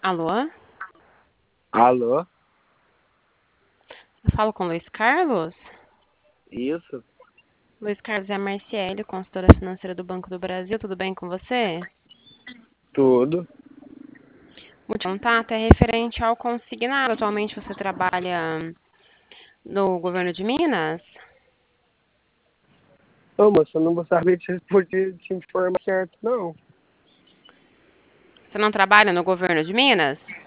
Alô? Alô? Eu falo com o Luiz Carlos? Isso? Luiz Carlos é a Marciele, consultora financeira do Banco do Brasil. Tudo bem com você? Tudo. O contato é referente ao consignado. Atualmente você trabalha no governo de Minas? Ô, moça, eu não vou saber te informar certo, não. Você não trabalha no governo de Minas?